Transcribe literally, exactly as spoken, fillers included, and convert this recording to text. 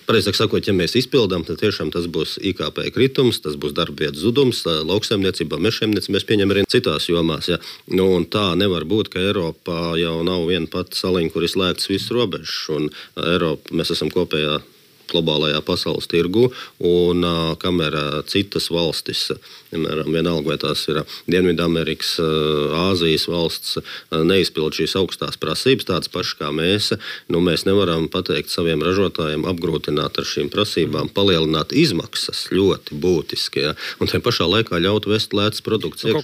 pareizāk sakot, ja mēs izpildām, tad tiešām tas būs I K P kritums, tas būs darba vietas zudums, lauksaimniecībā, mežsaimniecībā, mēs pieņem arī citās jomās. Ja. Nu, un tā nevar būt, ka Eiropā jau nav viena pati saliņa, kur ir slēgts viss robežs. Un Eiropa, mēs esam kopējā globālajā pasaules tirgu, un uh, kamēr uh, citas valstis, piemēram, vienalga vai tās ir Dienvidamerikas, uh, Āzijas valsts, uh, neizpild šīs augstās prasības, tādas pašas kā mēs, nu, mēs nevaram pateikt saviem ražotājiem apgrūtināt ar šīm prasībām, palielināt izmaksas ļoti būtiski, ja, un tajā pašā laikā ļaut vest lētas produkts.